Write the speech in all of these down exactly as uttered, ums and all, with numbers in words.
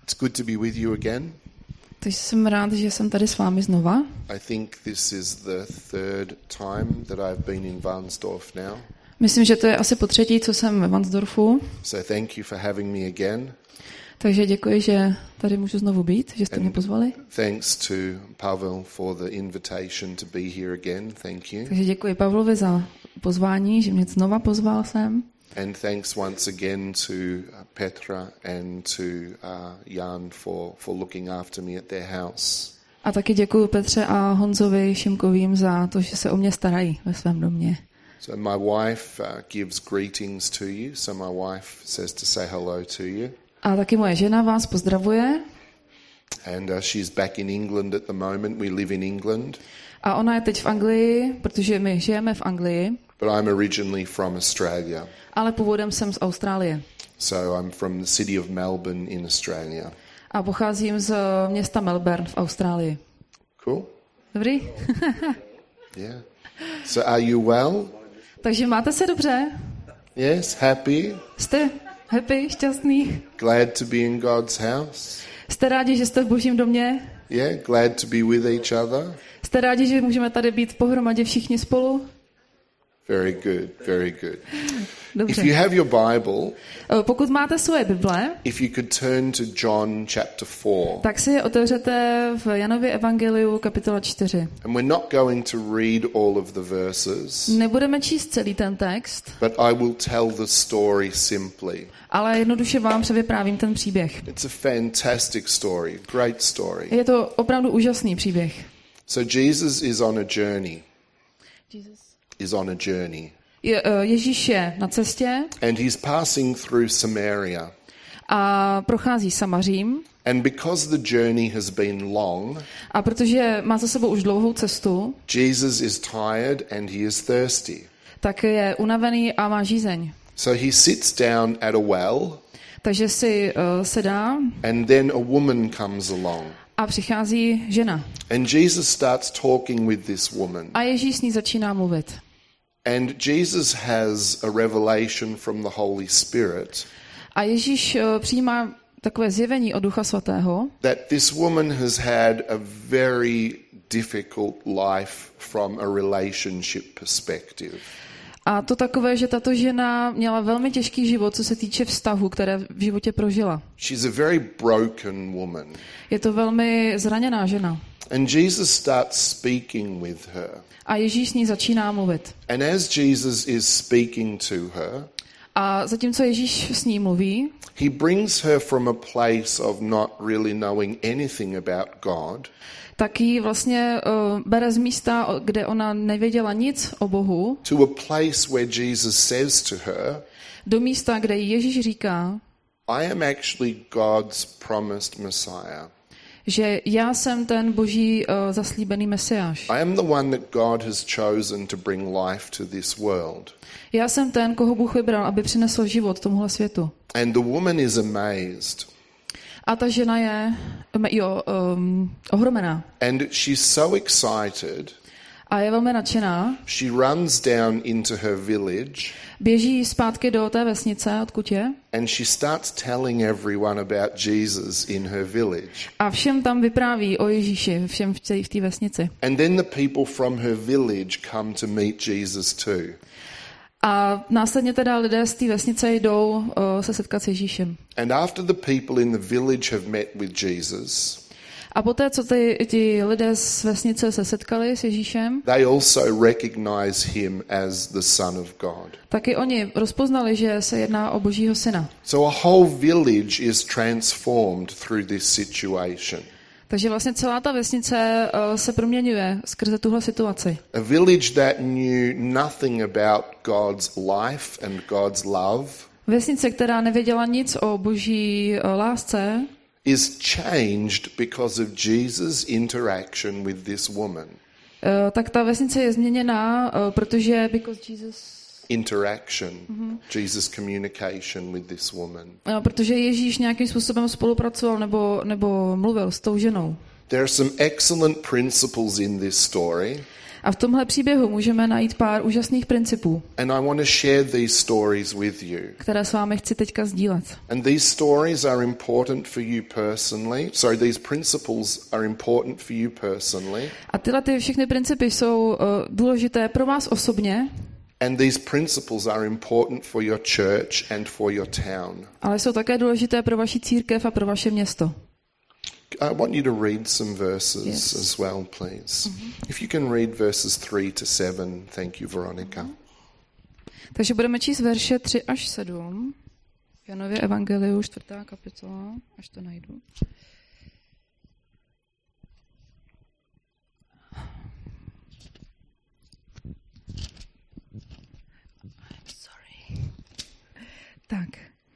It's good to be with you again. Takže jsem rád, že jsem tady s vámi znova. I think this is the third time that I've been in Varnsdorf now. Myslím, že to je asi po třetí, co jsem ve Varnsdorfu. So thank you for having me again. Takže děkuji, že tady můžu znovu být, že jste mě pozvali. Thanks to Pavel for the invitation to be here again. Thank you. Takže děkuji Pavlovi za pozvání, že mě znova pozval sem. And thanks once again to Petra and to uh, Jan for, for looking after me at their house. A taky děkuji Petře a Honzovi Šimkovým za to, že se o mě starají ve svém domě. So my wife uh, gives greetings to you. So my wife says to say hello to you. A taky moje žena vás pozdravuje. And uh, she's back in England at the moment. We live in England. A ona je teď v Anglii, protože my žijeme v Anglii. But I'm originally from Australia. Ale původem jsem z Austrálie. So I'm from the city of Melbourne in Australia. A pocházím z města Melbourne v Austrálii. Cool. Dobrý? Yeah. So are you well? Takže máte se dobře? Yes, happy? Jste happy, šťastný? Glad to be in God's house? Jste rádi, že jste v Božím domě? Yeah, glad to be with each other? Jste rádi, že můžeme tady být pohromadě všichni spolu? Very good, very good. Dobře. If you have your Bible, pokud máte svoje Bible, if you could turn to John chapter four. Tak si je otevřete v Janově evangeliu kapitola čtyři. And we're not going to read all of the verses. Nebudeme číst celý ten text. But I will tell the story simply. Ale jednoduše vám převyprávím ten příběh. It's a fantastic story, great story. Je to opravdu úžasný příběh. So Jesus is on a journey. Jesus. Is on a journey. Je, Ježíš je na cestě. And he's passing through Samaria. A prochází Samařím. And because the journey has been long, a protože má za sebou už dlouhou cestu, Jesus is tired and he is thirsty. Tak je unavený a má žízeň. So he sits down at a well. Takže si uh, sedá. And then a woman comes along. A přichází žena. And Jesus starts talking with this woman. A Ježíš s ní začíná mluvit. And Jesus has a revelation from the Holy Spirit. A Ježíš uh, přijímá takové zjevení od Ducha Svatého. That this woman has had a very difficult life from a relationship perspective. A to takové, že tato žena měla velmi těžký život, co se týče vztahu, které v životě prožila. She's a very broken woman. Je to velmi zraněná žena. And Jesus starts speaking with her. A Ježíš s ní začíná mluvit. And as Jesus is speaking to her, a zatímco Ježíš s ní mluví, he brings her from a place of not really knowing anything about God. Tak ji vlastně uh, bere z místa, kde ona nevěděla nic o Bohu, to a place where Jesus says to her, do místa, kde jí Ježíš říká, I am actually God's promised Messiah. Že já jsem ten Boží uh, zaslíbený Mesiáš. I am the one that God has chosen to bring life to this world. Já jsem ten, koho Bůh vybral, aby přinesl život tomuhle světu. And the woman is amazed. A ta žena je jo, um, ohromená. And she's so excited. A je velmi nadšená. She runs down into her village. Běží zpátky do té vesnice, odkud je. And she starts telling everyone about Jesus in her village. A všem tam vypráví o Ježíši, všem v té vesnici. And then the people from her village come to meet Jesus too. A následně teda lidé z té vesnice jdou uh, se setkat s Ježíšem. And after the people in the village have met with Jesus, a poté, co ty, ty lidé z vesnice se setkali s Ježíšem, they also recognize him as the Son of God. Taky oni rozpoznali, že se jedná o Božího syna. So a whole village is transformed through this situation. Takže vlastně celá ta vesnice uh, se proměňuje skrze tuhle situaci. A village that knew nothing about God's life and God's love. Vesnice, která nevěděla nic o Boží uh, lásce, is changed because of Jesus' interaction with this woman. Uh, tak ta vesnice je změněná, uh, protože because Jesus interaction, mm-hmm. Jesus' communication with this woman. Uh, protože Ježíš nějakým způsobem spolupracoval nebo nebo mluvil s tou ženou. There are some excellent principles in this story. A v tomhle příběhu můžeme najít pár úžasných principů, And I want to share these stories with you. které s vámi chci teďka sdílet. And these stories are important for you personally. Sorry, these principles are important for you personally. A tyhle ty všechny principy jsou uh, důležité pro vás osobně, And these principles are important for your church and for your town. ale jsou také důležité pro vaši církev a pro vaše město. I want you to read some verses Yes. as well, please. Mm-hmm. If you can read verses three to seven, thank you, Veronica. Mm-hmm. Takže budeme číst verše tři až sedm. Janově evangeliu, čtvrtá kapitola, až to najdu. Sorry. Tak.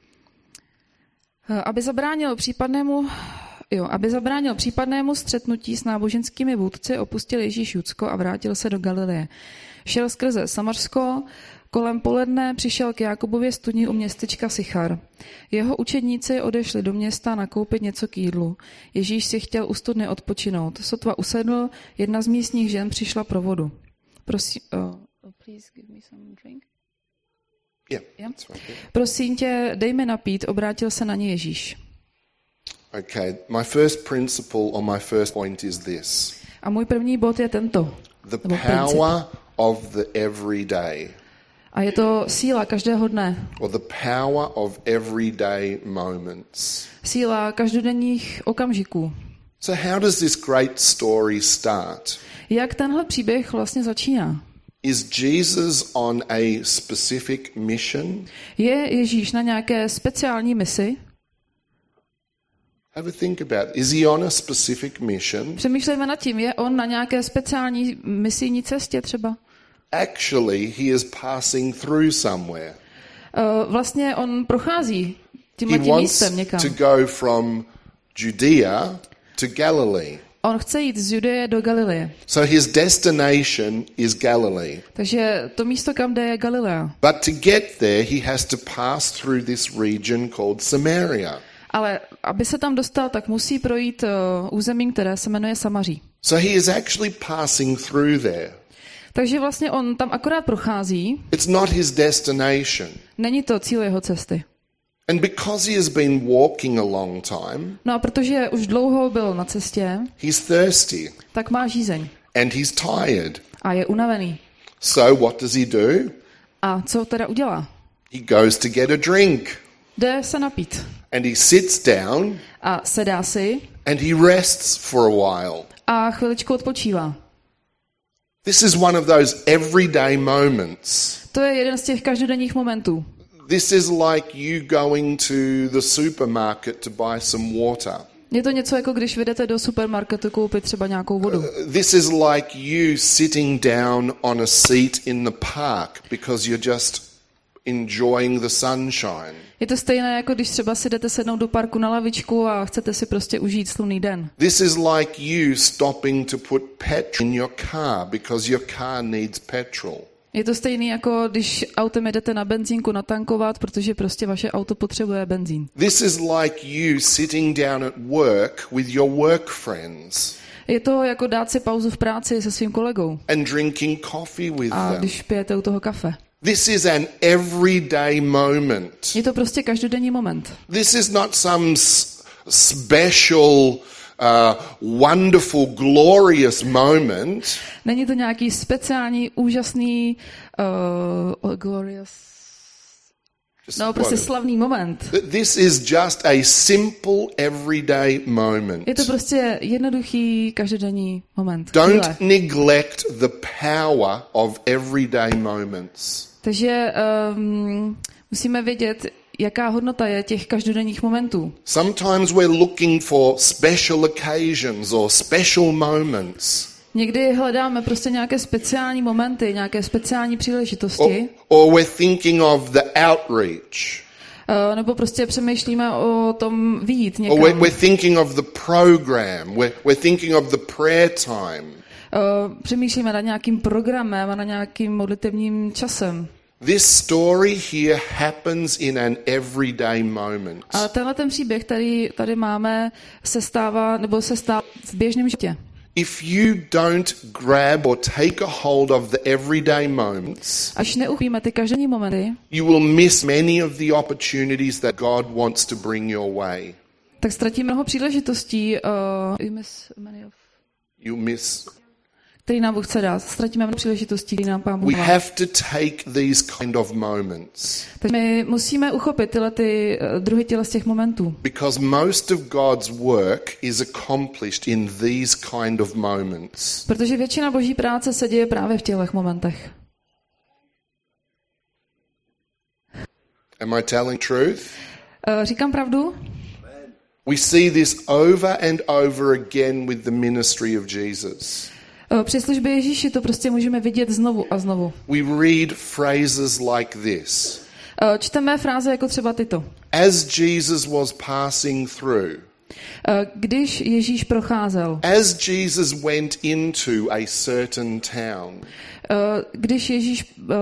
Aby zabránil případnému Jo, aby zabránil případnému střetnutí s náboženskými vůdci, opustil Ježíš Judsko a vrátil se do Galileje. Šel skrze Samarsko, kolem poledne přišel k Jakubově studni u městečka Sichar. Jeho učedníci odešli do města nakoupit něco k jídlu. Ježíš si chtěl u studny odpočinout. Sotva usedl, jedna z místních žen přišla pro vodu. Prosím, oh, please give me some drink. Yeah, Yeah. that's right there. Prosím tě, dej mi napít, obrátil se na ně Ježíš. Okay, my first principle or my first point is this. A můj první bod je tento. The Nebo princip. power of the everyday, A je to síla každého dne. or the power of everyday moments. Síla každodenních okamžiků. So how does this great story start? Jak tenhle příběh vlastně začíná? Is Jesus on a specific mission? Je Ježíš na nějaké speciální misi? Have a think about it. Is he on a specific mission? Přemýšlejme nad tím, je on na nějaké speciální misijní cestě třeba? Actually, he is passing through somewhere. Uh, vlastně on prochází He tímhletím wants místem někam. to go from Judea to Galilee. On chce jít z Judeje do Galileje. So his destination is Galilee. Takže to místo, kam jde, je Galilea. But to get there, he has to pass through this region called Samaria. Ale aby se tam dostal, tak musí projít uh, územím, které se jmenuje Samaří. So he is actually passing through there. Takže vlastně on tam akorát prochází, It's not his destination. není to cíl jeho cesty. And because he has been walking a long time, No a protože už dlouho byl na cestě, he's thirsty tak má žízeň and he's tired. a je unavený. So what does he do? A co teda udělá? He goes to get a drink Jde se napít and he sits down a sedá si and he rests for a while. a chviličku odpočívá. This is one of those everyday moments. To je jeden z těch každodenních momentů. This is like you going to the supermarket to buy some water. Je to něco jako když vyjdete do supermarketu koupit třeba nějakou vodu. This is like you sitting down on a seat in the park because you're just enjoying the sunshine. Je to stejné, jako když třeba si jdete sednout do parku na lavičku a chcete si prostě užít slunný den. This is like you stopping to put petrol in your car because your car needs petrol. Je to stejné, jako když autem jedete na benzínku natankovat, protože prostě vaše auto potřebuje benzín. This is like you sitting down at work with your work friends Je to jako dát si pauzu v práci se svým kolegou and drinking coffee with a them. když pijete u toho kafe. This is an everyday moment. Je to prostě každodenní moment. This is not some s- special, uh, wonderful, glorious moment. Není to nějaký speciální, úžasný, uh, glorious, Just no prostě what- slavný moment. This is just a simple, everyday moment. Je to prostě jednoduchý, každodenní moment. Don't Chvíle. neglect the power of everyday moments. Takže um, musíme vědět, jaká hodnota je těch každodenních momentů. Sometimes we're looking for special occasions or special moments. Někdy hledáme prostě nějaké speciální momenty, nějaké speciální Or, příležitosti, or we're thinking of the outreach. uh, nebo prostě přemýšlíme o tom vyjít Or we're, někam. we're thinking of the program. We're, we're thinking of the prayer time. Uh, přemýšlíme nad nějakým programem a na nějakým modlitevním časem. This story here happens in an everyday moment. Ale tenhle ten příběh, který tady máme, se stává, nebo se stává v běžném životě. If you don't grab or take a hold of the everyday moments, Až neuchopíme ty každodenní momenty, you will miss many of the opportunities that God wants to bring your way. tak ztratíme mnoho příležitostí, uh, you miss many of, You miss. který nám Bůh chce dát. Ztratíme mnoho příležitostí, který nám Pán Bůh We dá. have to take these kind of moments Takže my musíme uchopit tyhle ty uh, druhy těle z těch momentů. because most of God's work is accomplished in these kind of moments. Protože většina boží práce se děje právě v těchto momentech. Am I telling truth? Uh, říkám pravdu? We see this over and over again with the ministry of Jesus. Uh, při službě Ježíši to prostě můžeme vidět znovu a znovu. We read phrases like this. Uh, čteme fráze jako třeba tyto. As Jesus was passing through, Uh, když Ježíš procházel, as Jesus went into a certain town, uh, když Ježíš uh,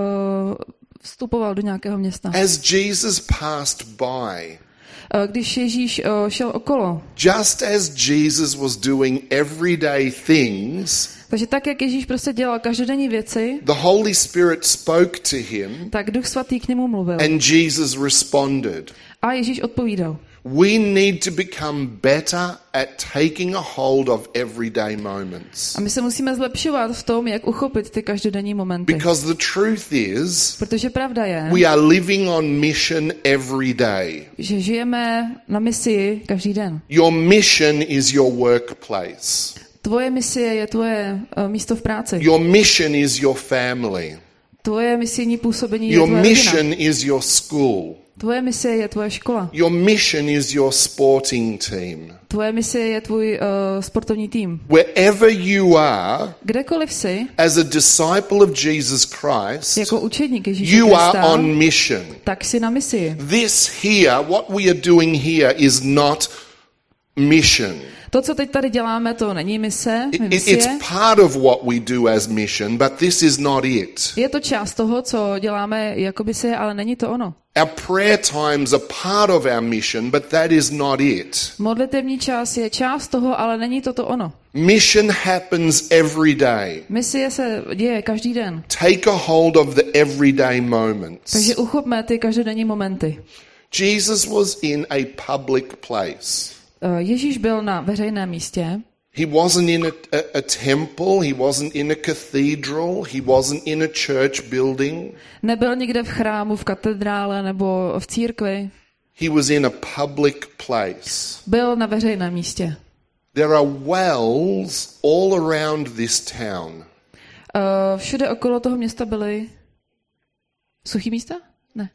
vstupoval do nějakého města, as Jesus passed by, uh, když Ježíš uh, šel okolo, just as Jesus was doing everyday things, takže tak, jak Ježíš prostě dělal každodenní věci, the Holy Spirit spoke to him tak Duch Svatý k němu mluvil. and Jesus responded. A Ježíš odpovídal. We need to become better at taking a hold of everyday moments. A my se musíme zlepšovat v tom, jak uchopit ty každodenní momenty. Because the truth is, Protože pravda je, we are living on mission every day. že žijeme na misii každý den. Your mission is your workplace. Tvoje misie je tvoje uh, místo v práci. Your mission is your family. Tvoje misijní působení je Your tvoje mission rodina. is your school. Tvoje misie je tvoje škola. Your mission is your sporting team. Tvoje misie je tvůj uh, sportovní tým. Wherever you are, Kdekoliv jsi, as a disciple of Jesus Christ, jako učedník Ježíše you are Krista, on mission. tak jsi na misii. This here, what we are doing here, is not mission. To, co teď tady děláme, to není mise, It- my it- misie. it's part of what we do as mission, but this is not it. Je to část toho, co děláme jako misie, ale není to ono. Our prayer times are part of our mission, but that is not it. Modlitevní čas je část toho, ale není to to ono. Mission happens every day. Misie se děje každý den. Take a hold of the everyday moments. Takže uchopme ty každodenní momenty. Jesus was in a public place. Uh, Ježíš byl na veřejném místě. He wasn't in a, a, a temple, he wasn't in a cathedral, he wasn't in a church building. Nebyl někde v chrámu, v katedrále nebo v církvi. He was in a public place. Byl na veřejném místě. There are wells all around this town. Uh, všude okolo toho města byly suchý místa? Ne.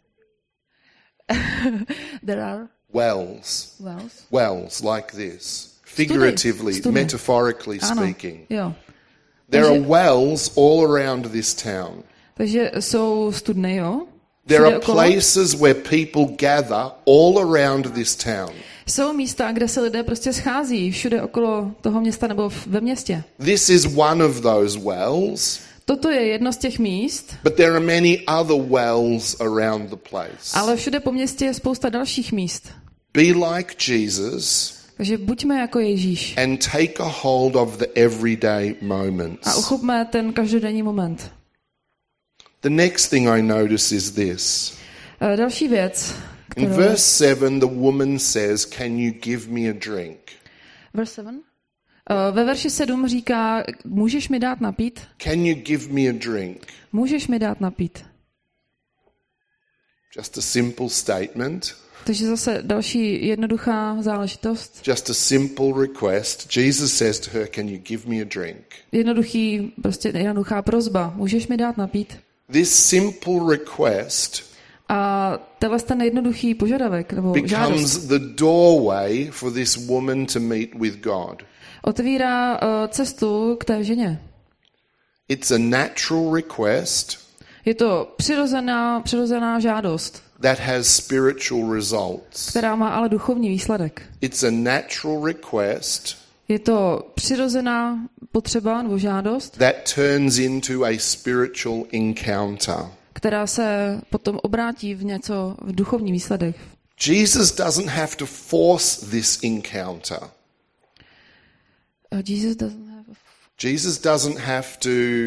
There are Wells. wells. Wells like this. Figuratively, Studny. metaphorically Ano, speaking. jo. There are Takže- wells all around this town. Takže jsou studny, jo? There Všude are okolo. places where people gather all around this town. Jsou místa, kde se lidé prostě schází všude okolo toho města nebo v- ve městě. This is one of those wells, Toto je jedno z těch míst, but there are many other wells around the place. ale všude po městě je spousta dalších míst. Be like Jesus Takže buďme jako Ježíš and take a hold of the everyday a moments. uchopme ten každodenní moment. The next thing I notice is this. Uh, Další věc, In kterou... verse seven, the woman says, "Can you give me a drink?" Verse seven? Uh, ve verši sedm říká, můžeš mi dát napít? Can you give me a drink? Můžeš mi dát napít. Just a simple statement, Takže zase další jednoduchá záležitost. just a simple request. Jesus says to her, "Can you give me a drink?" Jednoduchý, prostě jednoduchá prozba. Můžeš mi dát napít? This simple request A tenhle ten jednoduchý požadavek nebo žádost becomes the doorway for this woman to meet with God. otvírá uh, cestu k té ženě. It's a natural request Je to přirozená, přirozená žádost, that has spiritual results. která má ale duchovní výsledek. It's a natural request Je to přirozená potřeba nebo žádost, that turns into a spiritual encounter. která se potom obrátí v něco, v duchovní výsledek. Jesus doesn't have to force this encounter. Uh, Jesus doesn't have a Jesus doesn't have to...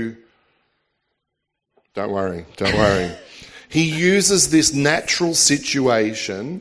Don't worry, don't worry. He uses this natural situation.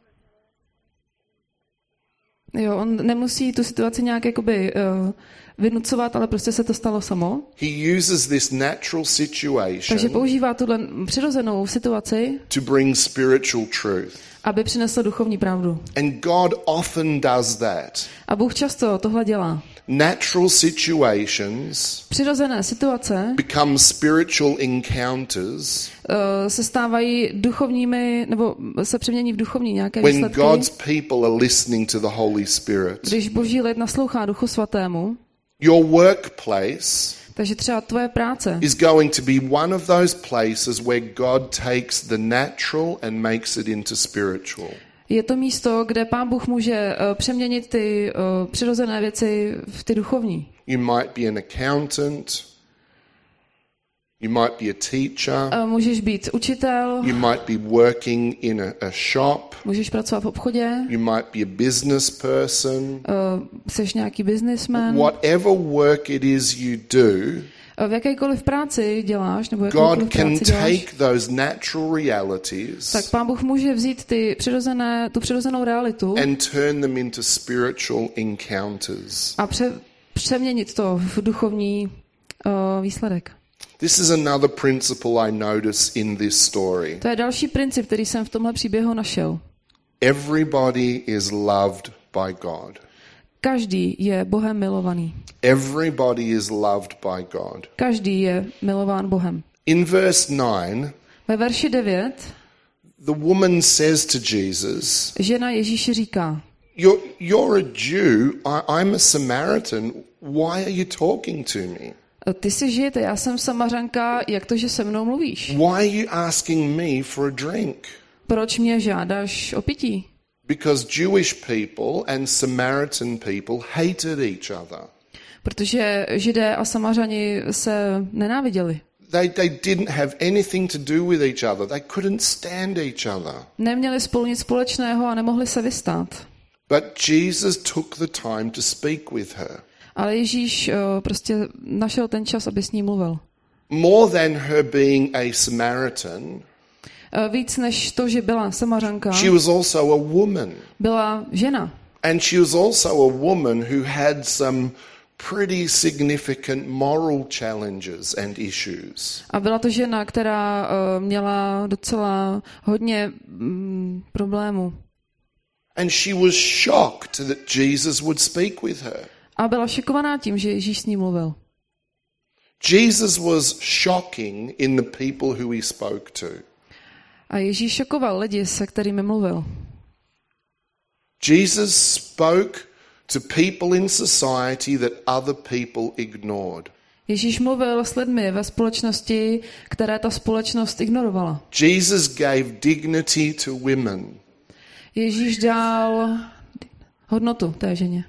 Jo, on nemusí tu situaci nějak jakoby uh, vynucovat, ale prostě se to stalo samo. He uses this natural situation. Takže používá tuhle přirozenou situaci, to bring spiritual truth. aby přinesl duchovní pravdu. And God often does that. A Bůh často tohle dělá. Natural situations Přirozené situace become spiritual encounters uh, se stávají duchovními, nebo se přemění v duchovní nějaké when výsledky. God's people are listening to the Holy Spirit. Když Boží lid naslouchá Duchu Svatému, Your workplace takže třeba tvoje práce is going to be one of those places where God takes the natural and makes it into spiritual. je to místo, kde Pán Bůh může uh, přeměnit ty uh, přirozené věci v ty duchovní. You might be an accountant. You might be a teacher. Uh, můžeš být učitel, You might be working in a, a shop. můžeš pracovat v obchodě, You might be a business person. uh, jsi nějaký businessman. Whatever work it is you do, V jakékoliv práci děláš, nebo God jakoukoliv can práci děláš, take those natural realities tak Pán Bůh může vzít ty přirozené, tu přirozenou realitu and turn them into spiritual encounters. a pře, přeměnit to v duchovní uh, výsledek. This is another principle I notice in this story. To je další princip, který jsem v tomhle příběhu našel. Everybody is loved by God. Každý je Bohem milovaný. Everybody is loved by God. Každý je milován Bohem. In verse nine, Ve verši devět the woman says to Jesus, žena Ježíši říká, You're, you're a Jew, I, I'm a Samaritan, why are you talking to me? ty jsi Žid, já jsem Samařanka, jak to, že se mnou mluvíš? Why are you asking me for a drink? Proč mě žádáš o pití? Because Jewish people and Samaritan people hated each other. Protože Židé a Samařani se nenáviděli. They, they didn't have anything to do with each other. They couldn't stand each other. Neměli spolu nic společného a nemohli se vystát. But Jesus took the time to speak with her. Ale Ježíš uh, prostě našel ten čas, aby s ní mluvil. More than her being a Samaritan, Uh, víc než to, že byla Samařanka, she was also a woman. byla žena. And she was also a woman who had some pretty significant moral challenges and issues. A byla to žena, která uh, měla docela hodně mm, problémů. And she was shocked that Jesus would speak with her. A byla šokovaná tím, že Ježíš s ní mluvil. Jesus was shocking in the people who he spoke to. A Ježíš šokoval lidi, se kterými mluvil. Jesus spoke to people in society that other people ignored. Ježíš mluvil s lidmi ve společnosti, které ta společnost ignorovala. Jesus gave dignity to women. Ježíš dal hodnotu té ženě.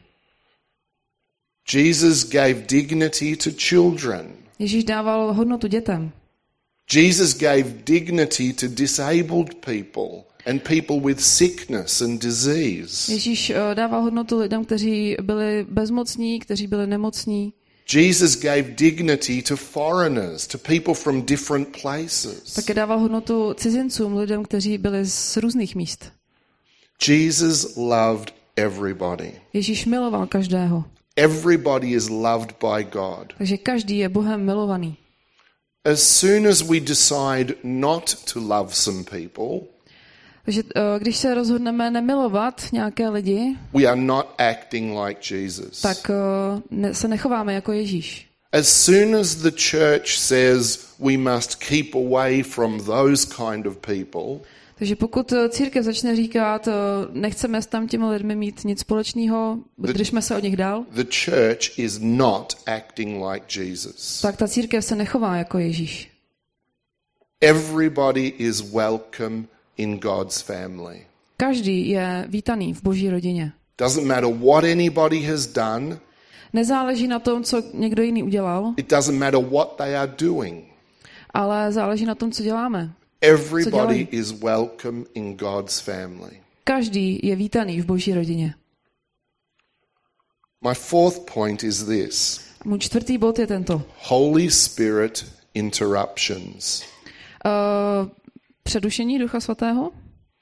Jesus gave dignity to children. Ježíš dával hodnotu dětem. Jesus gave dignity to disabled people and people with sickness and disease. Ježíš dával hodnotu lidem, kteří byli bezmocní, kteří byli nemocní. Jesus gave dignity to foreigners, to people from different places. Také dával hodnotu cizincům, lidem, kteří byli z různých míst. Jesus loved everybody. Ježíš miloval každého. Everybody is loved by God. Takže každý je Bohem milovaný. As soon as we decide not to love some people, Takže když se rozhodneme nemilovat nějaké lidi, we are not acting like Jesus. tak ne, se nechováme jako Ježíš. As soon as the church says we must keep away from those kind of people, Takže pokud církev začne říkat, nechceme s tam těmi lidmi mít nic společného, držme se od nich dál, the church is not acting like Jesus. tak ta církev se nechová jako Ježíš. Everybody is welcome in God's family. Každý je vítaný v Boží rodině. Doesn't matter what anybody has done. Nezáleží na tom, co někdo jiný udělal, It doesn't matter what they are doing. ale záleží na tom, co děláme. Everybody is welcome in God's family. Každý je vítaný v Boží rodině. My fourth point is this. Můj čtvrtý bod je tento. Holy Spirit interruptions. Uh, předušení Ducha Svatého?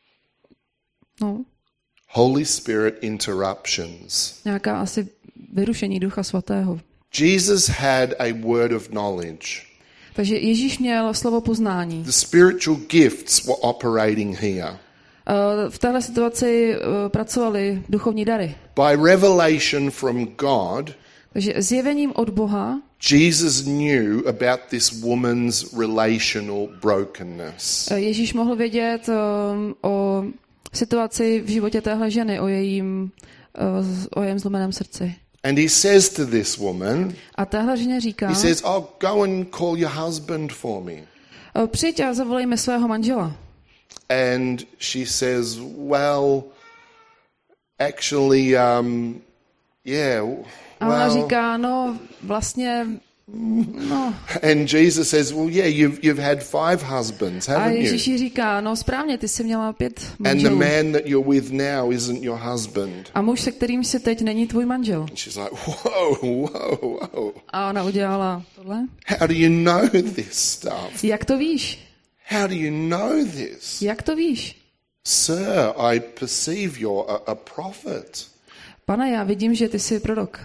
No. Holy Spirit interruptions. Nějaká asi vyrušení Ducha Svatého. Jesus had a word of knowledge. Takže Ježíš měl slovo poznání. The spiritual gifts were operating here. Uh, v téhle situaci uh, pracovaly duchovní dary. By revelation from God, takže zjevením od Boha Jesus knew about this woman's relational brokenness. Ježíš mohl vědět um, o situaci v životě téhle ženy, o jejím, uh, o jejím zlomeném srdci. And he says to this woman, a téhle ženě říká, he says, "Oh, go and call your husband for me." Uh, přijď a zavolej mi svého manžela. And she says, "Well, actually, um, yeah, well." A ona říká, no, vlastně, no. And Jesus says, "Well, yeah, you've you've had five husbands, haven't you?" A Ježíš jí říká, no, správně, ty jsi měla pět And the manželů. man that you're with now isn't your husband. A muž, se kterým jsi teď, není tvůj manžel. And she's like, "Whoa, whoa, whoa. A ona udělala tohle. How do you know this stuff? Jak to víš? How do you know this?" Jak to víš? "Sir, I perceive you're a, a prophet." Pane, já vidím, že ty jsi prorok.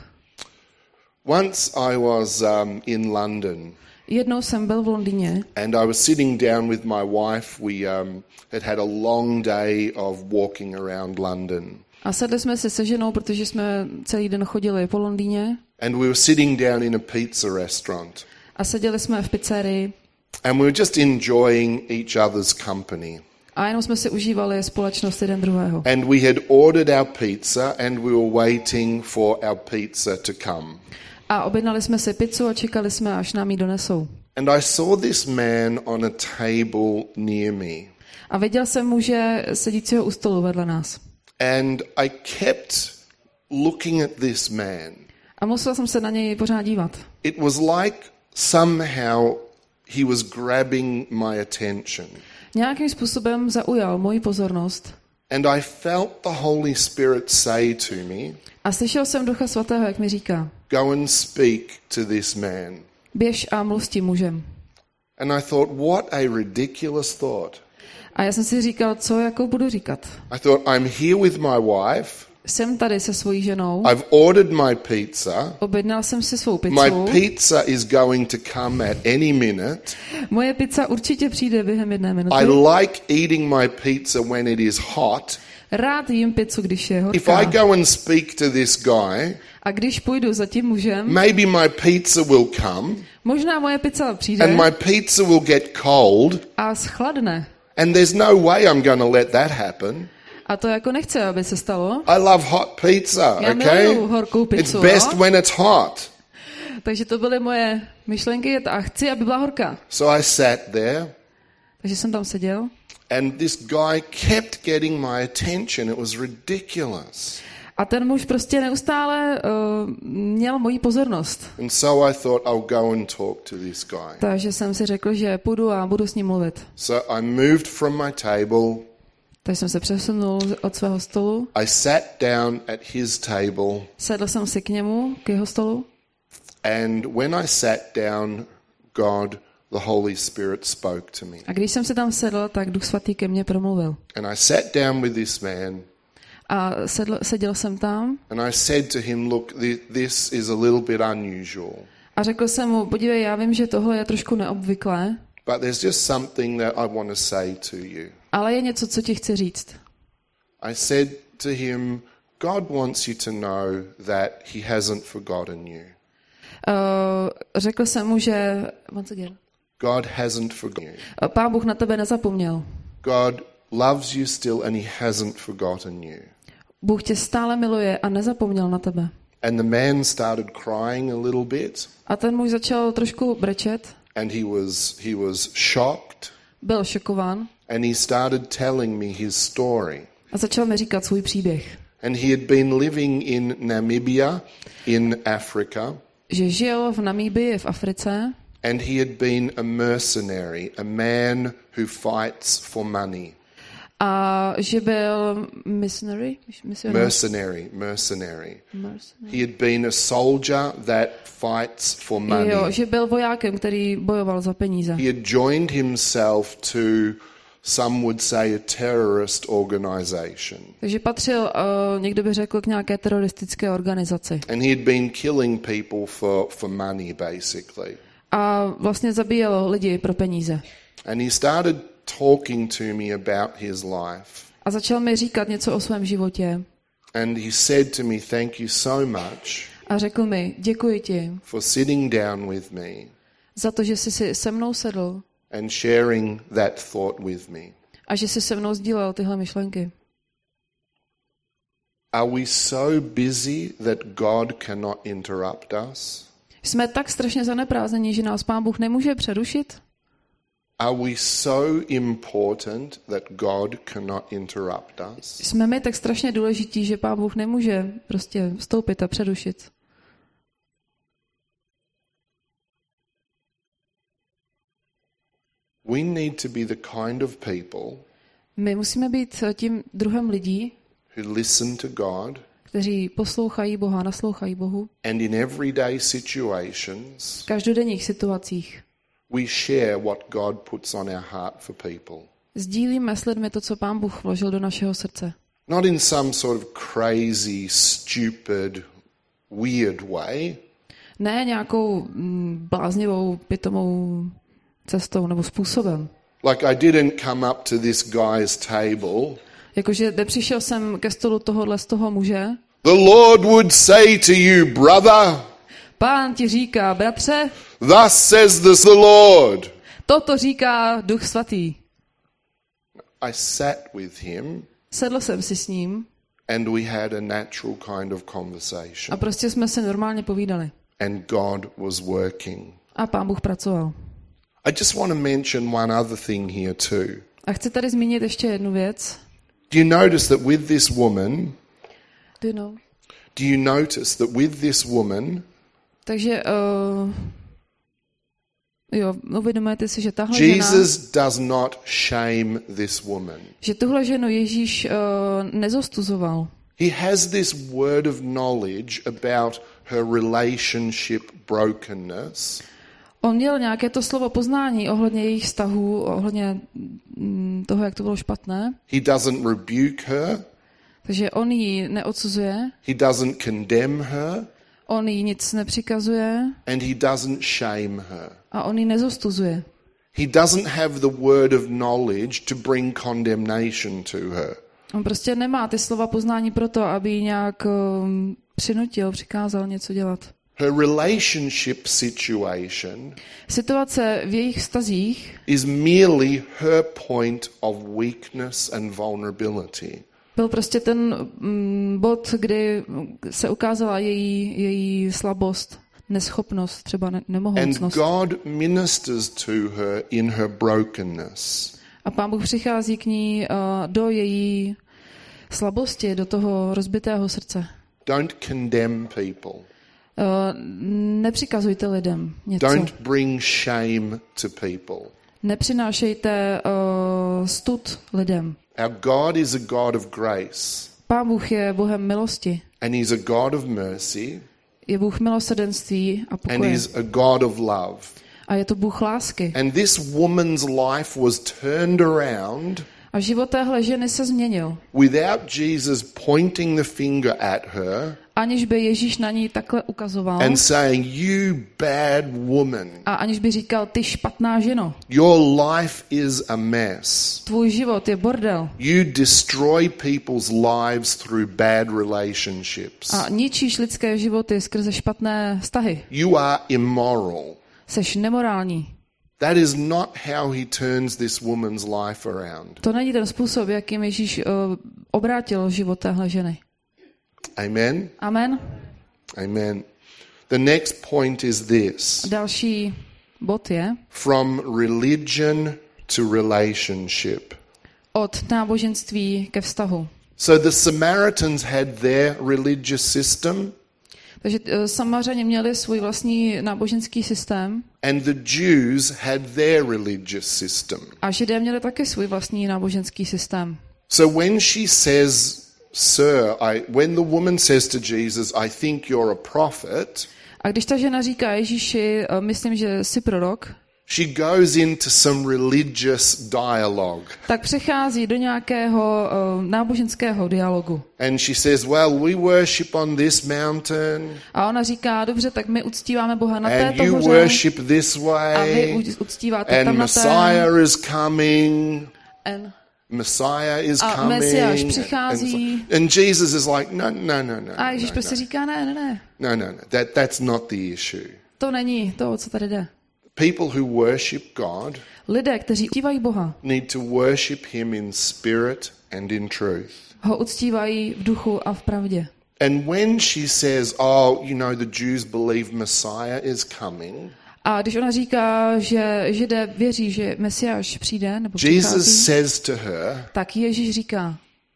Once I was um, in London. Jednou jsem byl v Londýně. And I was sitting down with my wife. We um, had had a long day of walking around London. A sedli jsme si se ženou, protože jsme celý den chodili po Londýně. And we were sitting down in a pizza restaurant. A seděli jsme v pizzerii. And we were just enjoying each other's company. A jenom jsme si užívali společnost jeden druhého. And we had ordered our pizza and we were waiting for our pizza to come. A objednali jsme si pizzu a čekali jsme, až nám ji donesou. And I saw this man on a table near me. A viděl jsem muže sedícího u stolu vedle nás. And I kept looking at this man. A musel jsem se na něj pořád dívat. It was like somehow he was grabbing my attention. Nějakým způsobem zaujal moji pozornost. And I felt the Holy Spirit say to me, a slyšel jsem Ducha Svatého, jak mi říká, go and speak to this man. Běž a mluv s tím mužem. And I thought, what a ridiculous thought. A já jsem si říkal, co jako budu říkat. I thought, I'm here with my wife. Jsem tady se svojí ženou. I've ordered my pizza. Objednal jsem si svou pizzu. My pizza is going to come at any minute. Moje pizza určitě přijde během jedné minuty. I like eating my pizza when it is hot. Rád jím pizzu, když je If I horká. go and speak to this guy, A když půjdu za tím mužem, maybe my pizza will come možná moje pizza přijde and my pizza will get cold. a schladne. And there's no way I'm going to let that happen. A to jako nechce, aby se stalo. I love hot pizza, Já okay? miluju horkou It's pizzu, best jo? when it's hot. Takže to byly moje myšlenky a chci, aby byla horká. So I sat there Takže jsem tam seděl. and this guy kept getting my attention. It was ridiculous. A ten muž prostě neustále uh, měl moji pozornost. And so I thought I'll go and talk to this guy. Takže jsem si řekl, že půjdu a budu s ním mluvit. So I moved from my table. Takže jsem se přesunul od svého stolu. I sat down at his table. Sedl jsem si k němu, k jeho stolu. And when I sat down, God, the Holy Spirit spoke to me. A když jsem se tam sedl, tak Duch Svatý ke mně promluvil. And I sat down with this man. A sedl, seděl jsem tam And I said to him, look, thi- this is a little bit unusual. a řekl jsem mu, podívej, já vím, že tohle je trošku neobvyklé, But there's just something that I want to say to you. ale je něco, co ti chci říct. I said to him, God wants you to know that he hasn't forgotten you. Uh, řekl jsem mu, že once again, God hasn't forgotten you. Pán Bůh na tebe nezapomněl. God loves you still and he hasn't forgotten you. Bůh tě stále miluje a nezapomněl na tebe. And the man started crying a little bit A ten muž začal trošku brečet, and he was he was shocked byl šokován and he started telling me his story. a začal mi říkat svůj příběh. And he had been living in Namibia in Africa. Že žil v Namíbii v Africe And he had been a mercenary, a man who fights for money. a že byl missionary, misionář. Mercenary, mercenary. He had been a soldier that fights for money. Jo, že byl vojákem, který bojoval za peníze. He had joined himself to, some would say, a terrorist organization. Takže patřil, uh, někdo by řekl, k nějaké teroristické organizaci. And he had been killing people for, for money, basically. A vlastně zabíjel lidi pro peníze. And he started talking to me about his life. A začal mi říkat něco o svém životě. And he said to me, thank you so much A řekl mi, děkuji ti for sitting down with me za to, že jsi si se mnou sedl and sharing that thought with me. a že jsi se mnou sdílel tyhle myšlenky. Are we so busy that God cannot interrupt us? Jsme tak strašně zaneprázdnění, že nás Pán Bůh nemůže přerušit? Are we so important that God cannot interrupt us? Jsme my tak strašně důležití, že Pán Bůh nemůže prostě vstoupit a přerušit? We need to be the kind of people My musíme být tím druhem lidí, who listen to God kteří poslouchají Boha, naslouchají Bohu and in everyday situations v každodenních situacích. we share what God puts on our heart for people. Sdílíme s lidmi to, co Pán Bůh vložil do našeho srdce. Not in some sort of crazy, stupid, weird way, Ne nějakou mm, bláznivou, pitomou cestou nebo způsobem. like I didn't come up to this guy's table. Jakože nepřišel jsem ke stolu tohohle z toho muže. The Lord would say to you, brother, Pán ti říká, bratře, thus says the Lord. toto říká Duch Svatý. I sat with him Sedl jsem si s ním and we had a natural kind of a conversation. prostě jsme se normálně povídali. And God was working. A Pán Bůh pracoval. I just want to mention one other thing here too. A chci tady zmínit ještě jednu věc. Do you notice that with this woman, Do you know? do you notice that with this woman, Takže uh, jo, uvědomujete si, že tahle žena, Jesus does not shame this woman. že tuhle ženu Ježíš uh, nezostuzoval. He has this word of knowledge about her relationship brokenness. On měl nějaké to slovo poznání ohledně jejich vztahů, ohledně mm, toho, jak to bylo špatné. He doesn't rebuke her. Takže on ji neodsuzuje, He doesn't condemn her. on jí nic nepřikazuje And he doesn't shame her. a on ji nezostuzuje. He doesn't have the word of knowledge to bring condemnation to her. On prostě nemá ty slova poznání proto, aby ji nějak um, přinutil, přikázal něco dělat. Her relationship situation Situace v jejich vztazích is merely her point of weakness and vulnerability. byl prostě ten mm, bod, kdy se ukázala její, její slabost, neschopnost, třeba ne- And nemohoucnost. God ministers to her in her brokenness. A Pán Bůh přichází k ní uh, do její slabosti, do toho rozbitého srdce. Don't condemn people. Uh, nepřikazujte lidem něco. Don't bring shame to people. Nepřinášejte uh, stud lidem. Our God is a God of grace, Pán Bůh je Bohem milosti. and He's a God of mercy, Je Bůh milosrdenství a and pokoje. He's a God of love. A je to Bůh lásky. And this woman's life was turned around A život téhle ženy se změnil. without Jesus pointing the finger at her Aniž by Ježíš na ní takhle ukazoval. and saying, "You bad woman, A aniž by říkal, ty špatná ženo, your life is a mess. tvůj život je bordel. You destroy people's lives through bad relationships. A ničíš lidské životy skrze špatné vztahy. You are immoral." Seš nemorální. That is not how he turns this woman's life around. To není ten způsob, jakým Ježíš uh, obrátil život téhle ženy. Amen? Amen. Amen. The next point is this. Další bod je From religion to relationship. od náboženství ke vztahu. So the Samaritans had their religious system, Takže uh, Samařani měli svůj vlastní náboženský systém and the Jews had their religious system. a Židé měli taky svůj vlastní náboženský systém. So when she says, Sir, I, when the woman says to Jesus, I think you're a prophet, A když ta žena říká Ježíši, myslím, že jsi prorok, she goes into some religious dialogue. tak přechází do nějakého uh, náboženského dialogu. And she says, well, we worship on this mountain, A ona říká, dobře, tak my uctíváme Boha na and této you hoře worship this a vy way, u- uctíváte and tam na té. Messiah is coming. And, Messiah is A coming. Mesiáš and, přichází. and Jesus is like, no, no, no, no. a Ježíš no, prostě no. říká, ne, ne, ne, No, no, no. That, that's not the issue. to není to, o co tady jde. People who worship God Lidé, kteří uctívají Boha, need to worship him in spirit and in truth. ho uctívají v duchu a v pravdě. And when she says, oh, you know, the Jews believe Messiah is coming, A když ona říká, že Židé věří, že Mesiáš přijde, nebo Jesus přichází, says to her, tak Ježíš říká,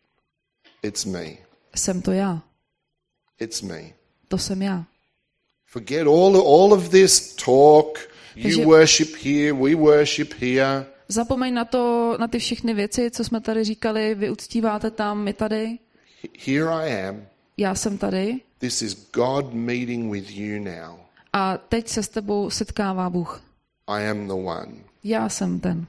it's me. jsem to já, It's me. to jsem já. Forget all, all of this talk. Takže- You worship here, we worship here. Zapomeň na to, na ty všechny věci, co jsme tady říkali, vy uctíváte tam, my tady, Here I am. já jsem tady This is God meeting with you now. a teď se s tebou setkává Bůh. I am the one. Já jsem ten.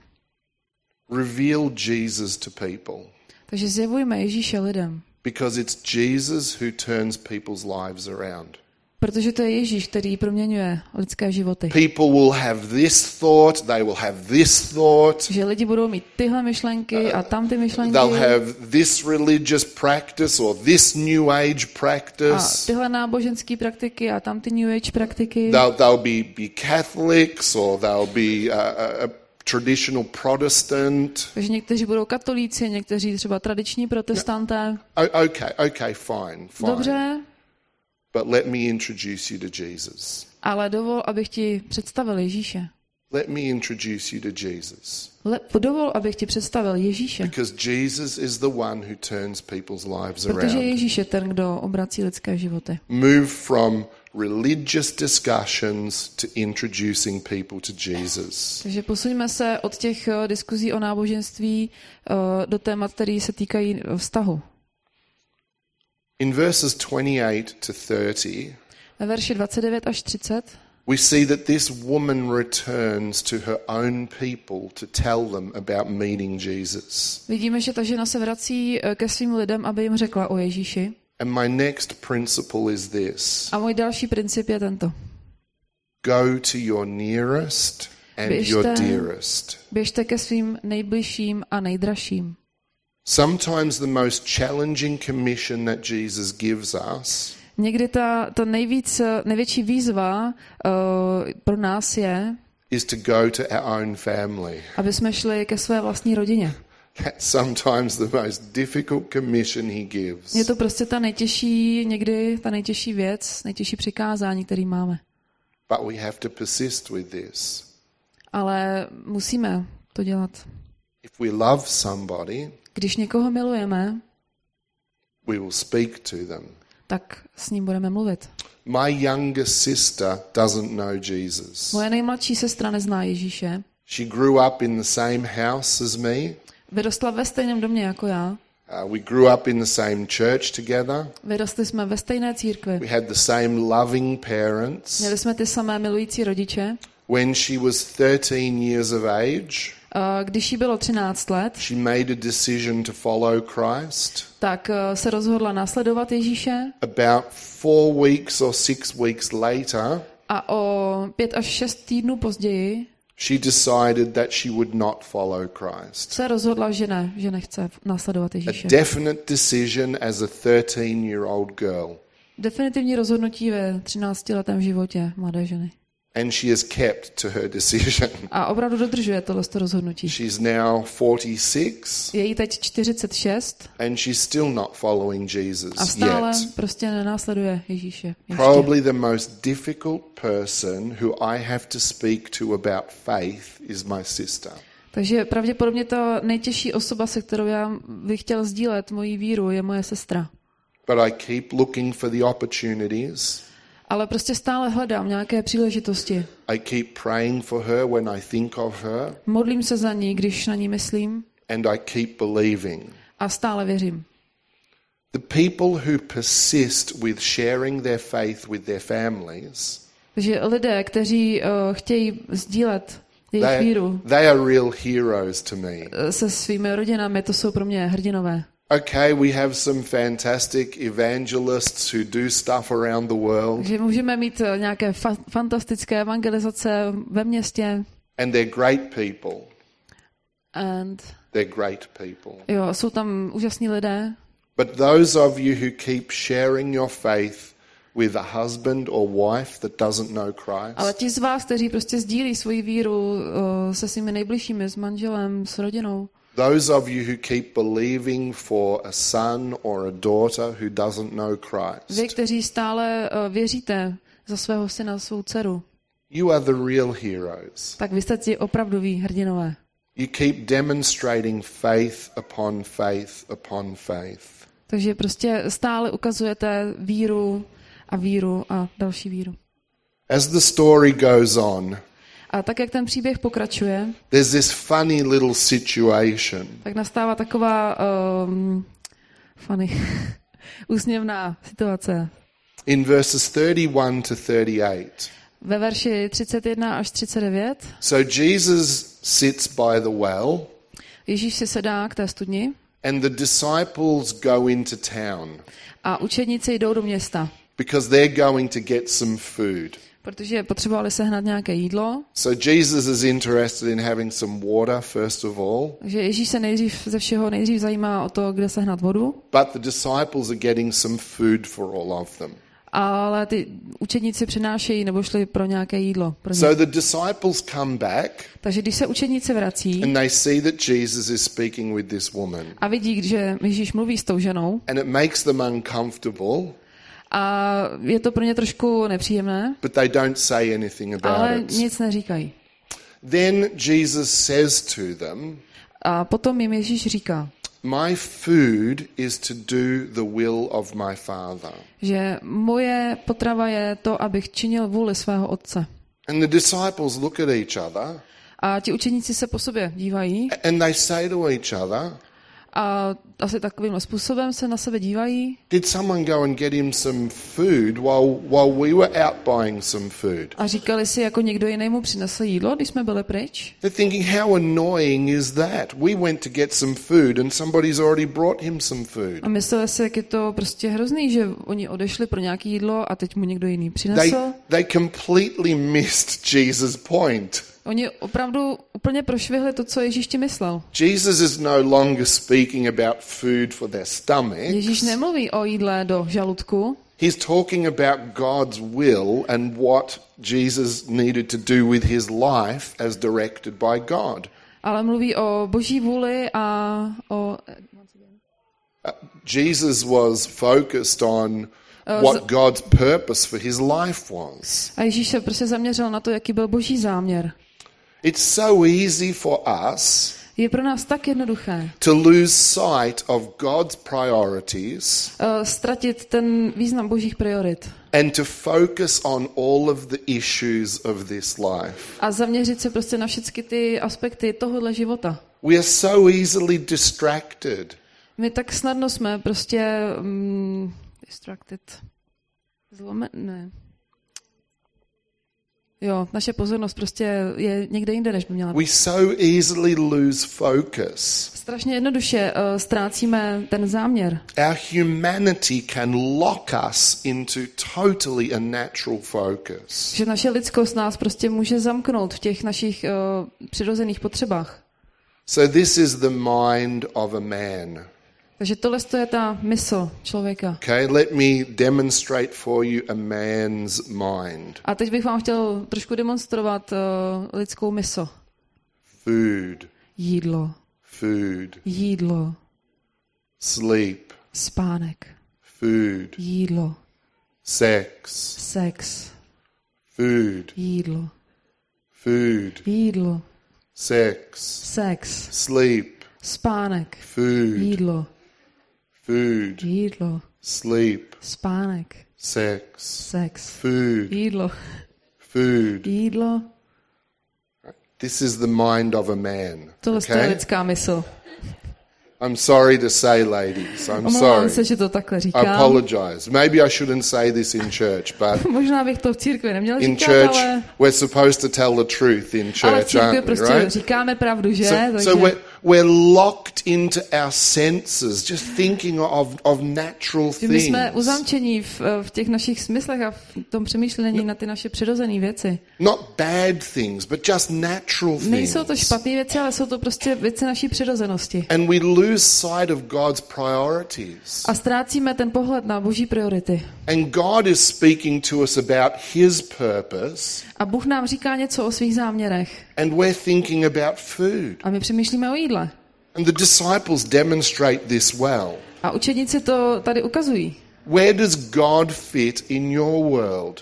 Reveal Jesus to people, Takže zjevujme Ježíše lidem, because it's Jesus who turns people's lives around. protože to je Ježíš, který proměňuje lidské životy. People will have this thought, they will have this thought, Že lidi budou mít tyhle myšlenky a tam ty myšlenky they'll have this religious practice or this New Age a practice. tyhle náboženské praktiky a tam ty New Age praktiky. They'll, they'll be, be Catholics or they'll be a, a, a traditional Protestant. Takže někteří budou katolíci, někteří třeba tradiční protestanté. O- okay, okay, fine, fine. Dobře, But let me introduce you to Jesus. ale dovol, abych ti představil Ježíše. Let me introduce you to Jesus. Le, dovol, abych ti představil Ježíše. Because Jesus is the one who turns people's lives Protože around. Ježíš je ten, kdo obrací lidské životy. Move from religious discussions to introducing people to Jesus. Takže posuňme se od těch uh, diskuzí o náboženství uh, do témat, které se týkají uh, vztahu. In verses twenty-eight to thirty, Ve verši dvacet devět až třicet we see that this woman returns to her own people to tell them about meeting Jesus. vidíme, že ta žena se vrací uh, ke svým lidem, aby jim řekla o Ježíši. And my next principle is this. A můj další princip je tento. Go to your nearest and Běžte. your dearest. Běžte ke svým nejbližším a nejdražším. Sometimes the most challenging commission that Jesus gives us Někdy ta, ta nejvíc, největší výzva uh, pro nás je, is to go to our own family. aby jsme šli ke své vlastní rodině. That's sometimes the most difficult commission he gives. Je to prostě ta nejtěžší, někdy ta nejtěžší věc, nejtěžší přikázání, který máme. But we have to persist with this. Ale musíme to dělat. If we love somebody, Když někoho milujeme, we will speak to them. tak s ním budeme mluvit. My younger sister doesn't know Jesus. Moje nejmladší sestra nezná Ježíše. She grew up in the same house as me. Vyrostla ve stejném domě jako já. Uh, we grew up in the same church together. Vyrostli jsme ve stejné církvi. We had the same loving parents. Měli jsme ty samé milující rodiče. When she was thirteen years of age, A Když jí bylo třináct let, she made a decision to follow Christ. tak eh, se rozhodla následovat Ježíše About four weeks or six weeks later, a o pět až šest týdnů později she decided that she would not follow Christ. se rozhodla, že ne, že nechce následovat A Ježíše. definite decision as a thirteen-year-old girl. Definitivní rozhodnutí ve třináctiletém životě mladé ženy. And she has kept to her decision. A opravdu dodržuje tohle rozhodnutí. She's now forty-six Je jí teď čtyřicet šest and she's still not following a Jesus stále yet. prostě nenásleduje Ježíše. Ještě. Probably the most difficult person who I have to speak to about faith is my sister. Takže pravděpodobně ta nejtěžší osoba, se kterou já bych chtěl sdílet moji víru, je moje sestra. But I keep looking for the opportunities. Ale prostě stále hledám nějaké příležitosti. I keep praying for her when I think of her. Modlím se za ní, když na ní myslím. And I keep believing. A stále věřím. The people who persist with sharing their faith with their families, že lidé, kteří uh, chtějí sdílet jejich they, víru they are real heroes to me. se svými rodinami, to jsou pro mě hrdinové. Okay, we have some fantastic evangelists who do stuff around the world. Takže můžeme mít uh, nějaké fa- fantastické evangelizace ve městě. And they're great people. And They're great people. jo, jsou tam úžasní lidé. But those of you who keep sharing your faith with a husband or wife that doesn't know Christ, Ale ti z vás, kteří prostě sdílí svoji víru uh, se svými nejbližšími, s manželem, s rodinou. those of you who keep believing for a son or a daughter who doesn't know Vy, Christ, kteří stále uh, věříte za svého syna, svou dceru, you are the real heroes. tak vy jste ti opravdoví hrdinové. You keep demonstrating faith upon faith upon faith. Takže prostě stále ukazujete víru a víru a další víru. As the story goes on, A tak, jak ten příběh pokračuje, there's this funny little situation. tak nastává taková um, funny, úsměvná situace. In verses thirty-one to thirty-eight, Ve verši třicet jedna až třicet devět so Jesus sits by the well, Ježíš si sedá k té studni and the disciples go into town a učedníci jdou do města, because they're going to get some food. protože potřebovali sehnat nějaké jídlo. So Jesus is interested in having some water first of all, Takže Ježíš se nejdřív ze všeho nejdřív zajímá o to, kde sehnat vodu, but the disciples are getting some food for all of them. ale ty učedníci přinášejí nebo šli pro nějaké jídlo. Pro ně. So the disciples come back Takže když se učedníci vrací and they see that Jesus is speaking with this woman, a vidí, že Ježíš mluví s tou ženou and it makes them uncomfortable, a je to pro ně trošku nepříjemné, but they don't say anything about ale it. nic neříkají. Then Jesus says to them, A potom jim Ježíš říká, my food is to do the will of my Father. že moje potrava je to, abych činil vůli svého otce. And the disciples look at each other A ti učeníci se po sobě dívají and they say to each other, a asi takovým způsobem se na sebe dívají did someone go and get him some food while, while we were out buying some food? a říkali si, jako někdo jiný mu přinesl jídlo, když jsme byli pryč. They're thinking, how annoying is that? We went to get some food and somebody's already brought him some food. A mysleli si, jak je to prostě hrozný, že oni odešli pro nějaké jídlo a teď mu někdo jiný They, přinesl. they completely missed Jesus' point. Oni opravdu úplně prošvihli to, co Ježíš ti myslel. Jesus is no longer speaking about food for their stomach. Ježíš nemluví o jídle do žaludku, He's talking about God's will and what Jesus needed to do with his life as directed by God. ale mluví o boží vůli a o... Uh, Jesus was focused on what God's purpose for his life was. A Ježíš se prostě zaměřil na to, jaký byl boží záměr. It's so easy for us Je pro nás tak jednoduché to lose sight of God's priorities uh, ztratit ten význam božích priorit and to focus on all of the issues of this life. a zaměřit se prostě na všechny ty aspekty tohohle života. We are so easily distracted. My tak snadno jsme prostě um, distracted. Zlome, ne. Jo, naše pozornost prostě je někde jinde, než by měla být. We so easily lose focus. Strašně jednoduše uh, ztrácíme ten záměr. Our humanity can lock us into totally a natural focus. Že naše lidskost nás prostě může zamknout v těch našich uh, přirozených potřebách. So this is the mind of a man. Takže tohle je ta mysl člověka. Okay, let me demonstrate for you a man's mind. A teď bych vám chtěl trošku demonstrovat uh, lidskou mysl. Food, Jídlo, food, jídlo, sleep, spánek, food, jídlo, sex, sex, food, jídlo, food, jídlo, sex, sex, sleep, spánek, food, jídlo, food, jídlo, sleep, spánek, sex, sex, food, jídlo, food. jídlo. This is the mind of a man. Tohle je Okay? lidská mysl. I'm sorry to say, ladies. I'm Omlouvám sorry. se, že to takhle I říkám. apologize. Maybe I shouldn't say this in church, but Možná bych to v církvi neměl in říkat, church ale, we're supposed to tell the truth in ale v church, církvi aren't we, prostě right? říkáme pravdu, že? So, Takže so we're, we're locked into our senses, just thinking of, of natural že my jsme things. uzamčení v, v těch našich smyslech a v tom přemýšlení na ty naše přirozené věci. Not bad things, but just natural Nejsou to things. špatné věci, ale jsou to prostě věci naší přirozenosti. And we lose sight of God's priorities. A ztrácíme ten pohled na boží priority. And God is speaking to us about his purpose, A Bůh nám říká něco o svých záměrech. and we're thinking about food. A my přemýšlíme o jídle. And the disciples demonstrate this well. A učedníci to tady ukazují. Where does God fit in your world?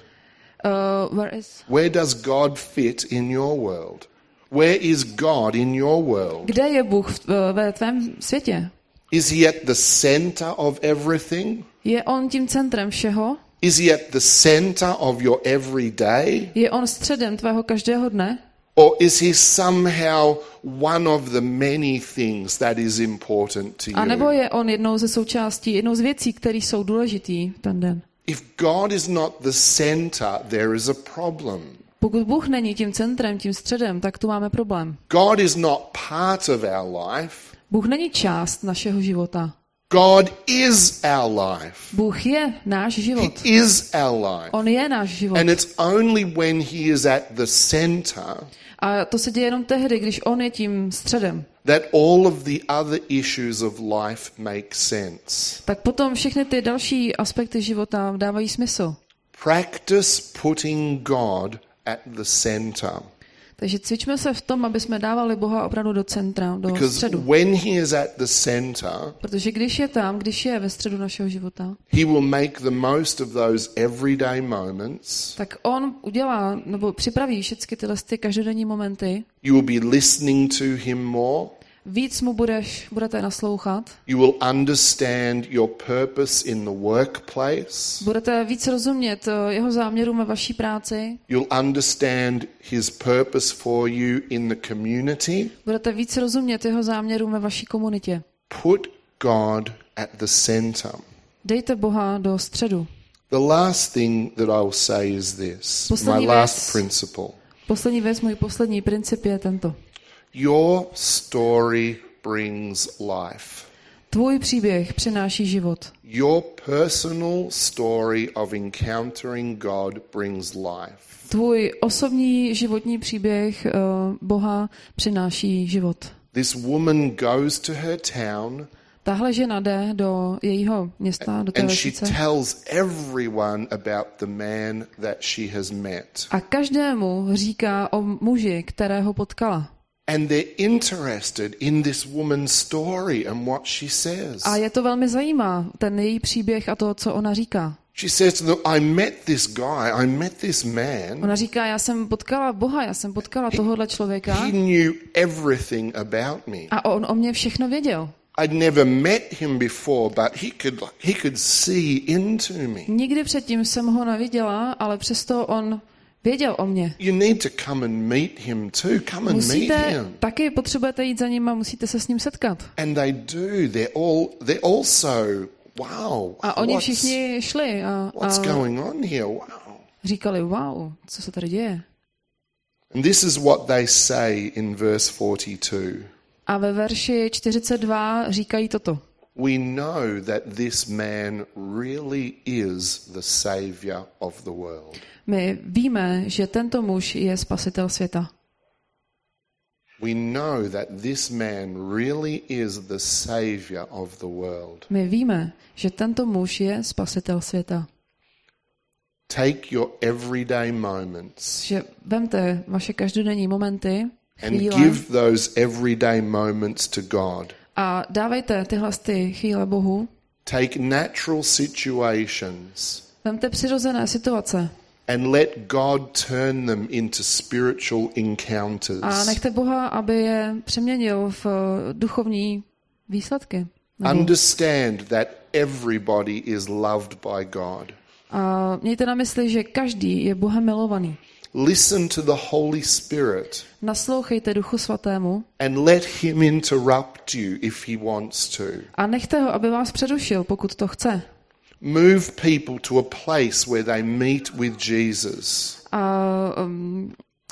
Uh, where is... Where does God fit in your world? Where is God in your world? Kde je Bůh v, ve tvém světě? Is he at the center of everything? Je on tím centrem všeho? Is he at the center of your everyday? Je on středem tvého každého dne? Or is he somehow one of the many things that is important to A nebo you? je on jednou ze součástí, jednou z věcí, které jsou důležitý ten den? If God is not the center, there is a problem. Pokud Bůh není tím centrem, tím středem, tak tu máme problém. God is not part of our life. Bůh není část našeho života. God is our life. Bůh je náš He život. is our life. On je náš život. And it's only when he is at the center A to se děje jenom tehdy, když on je tím středem. that all of the other issues of life make sense. Tak potom všechny ty další aspekty života dávají smysl. Practice putting God at the center. Takže cvičme se v tom, aby jsme dávali Boha opravdu do centra, do Because středu. when he is at the center, Protože když je tam, když je ve středu našeho života, he will make the most of those everyday moments. tak on udělá, nebo připraví všechny tyhle ty každodenní momenty. You will be listening to him more. Víc mu budeš, budete naslouchat. You will understand your purpose in the workplace. Budete víc rozumět eh, jeho záměrům ve vaší práci. You'll understand his purpose for you in the community. Budete víc rozumět jeho záměrům ve vaší komunitě. Put God at the center. Dejte Boha do středu. The last thing that I will say is this, Poslední my last věc. principle. Poslední věc, můj poslední princip je tento. Your story brings life. Tvůj příběh přináší život. Your personal story of encountering God brings life. Tvůj osobní životní příběh uh, Boha přináší život. This woman goes to her town Tahle žena jde do jejího města, do té and she vesnice tells everyone about the man that she has met. a každému říká o muži, kterého potkala. And they're interested in this woman's story and what she says. A je to velmi zajímá, ten její příběh a to, co ona říká. She says, "Look, I met this guy, I met this man. Ona říká, já jsem potkala Boha, já jsem potkala tohohle člověka He knew everything about me. a on o mě všechno věděl. I'd never met him before, but he could he could see into me. Nikdy předtím jsem ho neviděla, ale přesto on věděl o mě. You need to come and meet him too. Come and meet Musíte, him." taky potřebujete jít za ním a musíte se s ním setkat. And they do. They're all they're also wow. A oni what's- všichni šli a, What's a going on here? Wow. říkali, wow, co se tady děje. And this is what they say in verse forty-two. A ve verši čtyřicet dva říkají toto. We know that this man really is the savior of the world. My víme, že tento muž je spasitel světa. We know that this man really is the savior of the world. My víme, že tento muž je spasitel světa. Take your everyday moments Že vemte vaše každodenní momenty, and chvíle give those everyday moments to God. a dávejte tyhle ty chvíle Bohu. Take natural situations Vemte přirozené situace and let God turn them into spiritual encounters. a nechte Boha, aby je přeměnil v duchovní výsledky. Nebo- Understand that everybody is loved by God. A mějte na mysli, že každý je Bohem milovaný. Listen to the Holy Spirit Naslouchejte Duchu Svatému and let him interrupt you if he wants to. a nechte ho, aby vás přerušil, pokud to chce. Move people to a place where they meet with Jesus. A um,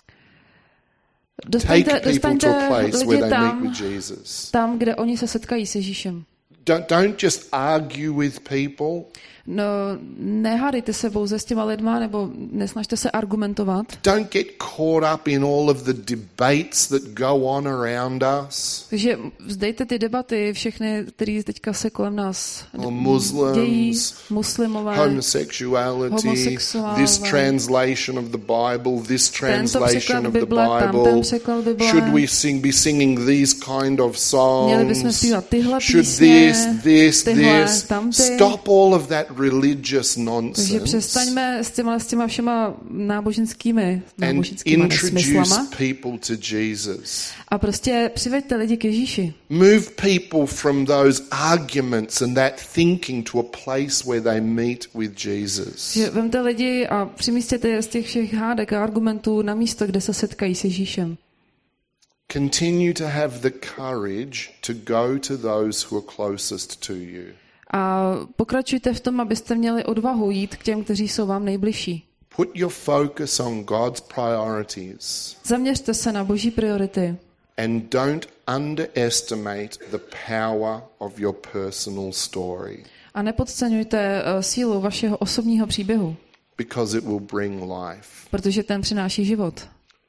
Take dostaňte, people to dostaňte a place lidi where they meet tam, with Jesus. tam, kde oni se setkají s Ježíšem. Don't, don't just argue with people. No, nehádejte se pouze s těma lidma, nebo nesnažte se argumentovat. Don't get caught up in all of the debates that go on around us. Takže vzdejte ty debaty, všechny, které teďka se kolem nás Muslims, dějí, muslimové, homosexuality, homosexuálové, this translation of the Bible, this tento translation překlad of the Bible, tam ten Bible. překlad Bible. Should we sing, be singing these kind of Měli bychom songs? zpívat tyhle Should písně, this, this, tyhle, this? tamty. Stop all of that religious Takže nonsense přestaňme s těma, s těma všema náboženskými, and náboženskýma introduce nesmyslama people to Jesus. a prostě přiveďte lidi k Ježíši. Move people from those arguments and that thinking to a place where they meet with Jesus. Že vemte lidi a přimístěte je z těch všech hádek a argumentů na místo, kde se setkají s Ježíšem. Continue to have the courage to go to those who are closest to you. A pokračujte v tom, abyste měli odvahu jít k těm, kteří jsou vám nejbližší. Put your focus on God's priorities Zaměřte se na Boží priority and don't underestimate the power of your personal story a nepodceňujte uh, sílu vašeho osobního příběhu, because it will bring life. protože ten přináší život.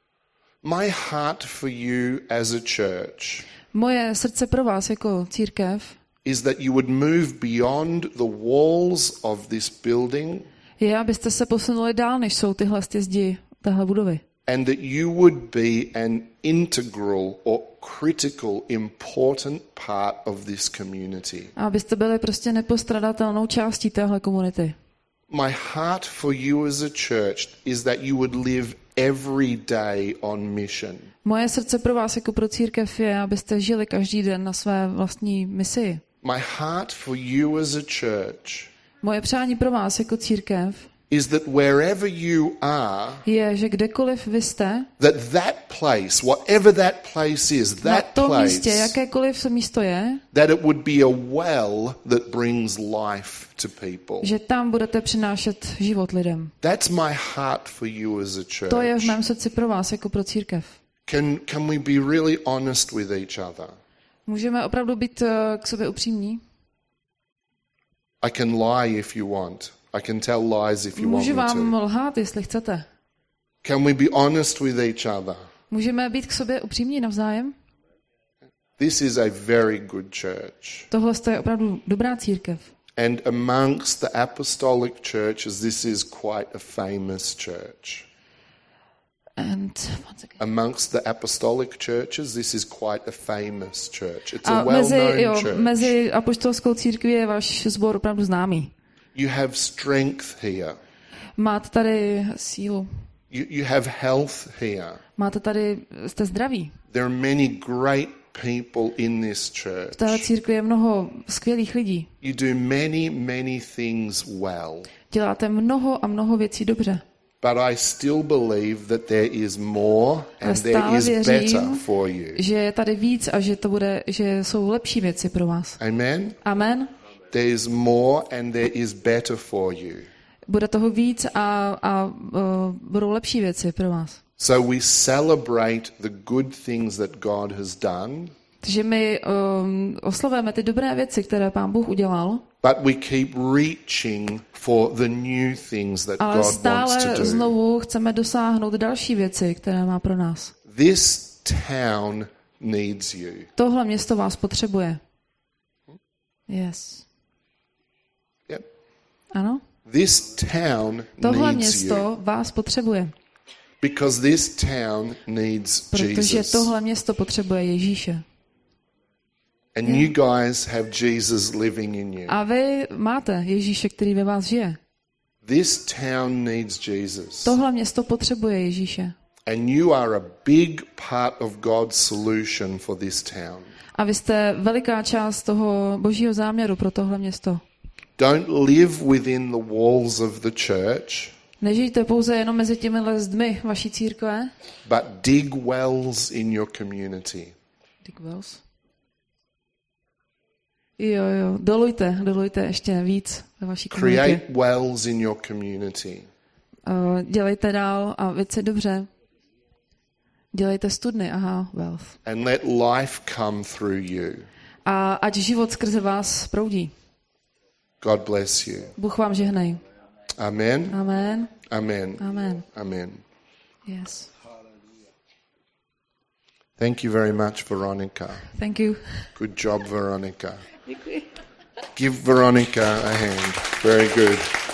My heart for you as a church Moje srdce pro vás jako církev is that you would move beyond the walls of this building je, abyste se posunuli dál, než jsou tyhle zdi téhle budovy. and that you would be an integral or critical important part of this community. A abyste byli prostě nepostradatelnou částí téhle komunity. My heart for you as a church is that you would live every day on mission. Moje srdce pro vás jako pro církev je, abyste žili každý den na své vlastní misi. My heart for you as a church Moje přání pro vás jako církev is that wherever you are, je, že kdekoliv vy jste, that that place, whatever that place is, na that tom místě, place, jakékoliv to místo je, that it would be a well that brings life to people. že tam budete přinášet život lidem. That's my heart for you as a church. To je v mém srdci pro vás jako pro církev. Can, can we be really honest with each other? Můžeme opravdu být uh, k sobě upřímní? I can lie if you want. I can tell lies if you want Můžu me vám to. lhát, jestli chcete. Can we be honest with each other? Můžeme být k sobě upřímní navzájem? This is a very good church. Tohle je opravdu dobrá církev. And amongst the apostolic churches, this is quite a famous church. And, Amongst the apostolic churches, this is quite a famous church. It's a a mezi, well-known jo, church. mezi apoštolskou církví je váš sbor opravdu známý. You have strength here. Máte tady sílu. You, you have health here. Máte tady, jste zdraví. There are many great people in this V téhle church. církvi je mnoho skvělých lidí. You do many, many things well. Děláte mnoho a mnoho věcí dobře. But I still believe that there is more Ale and there stále is better věřím, for you. že je tady víc a že to bude, že jsou lepší věci pro vás. Amen? Amen. There is more and there is better for you. Bude toho víc a, a uh, budou lepší věci pro vás. So we celebrate the good things that God has done, Takže my um, oslavujeme ty dobré věci, které Pán Bůh udělal, but we keep reaching for the new things that ale God wants stále to do. znovu chceme dosáhnout další věci, které má pro nás. This town needs you. Tohle město vás potřebuje. Yes. Yep. Ano? This town Tohle needs město you vás potřebuje, because this town needs protože Jesus. tohle město potřebuje Ježíše. And you guys have Jesus living in you. A vy máte Ježíše, který ve vás žije. This town needs Jesus. Tohle město potřebuje Ježíše. And you are a big part of God's solution for this town. A vy jste veliká část toho Božího záměru pro tohle město. Don't live within the walls of the church. Nežijte pouze jenom mezi těmi zdmi vaší církve. But dig wells in your community. Dig wells. Jo, jo, dolujte, dolujte ještě víc ve vaší komunitě. Create wells in your community. Uh, dělejte dál a věci dobře. Dělejte studny, aha, wealth. And let life come through you. A ať život skrze vás proudí. God bless you. Bůh vám žehnej. Amen. Amen. Amen. Amen. Amen. Yes. Thank you very much, Veronica. Thank you. Good job, Veronica. Děkuji. Give Veronica a hand. Very good.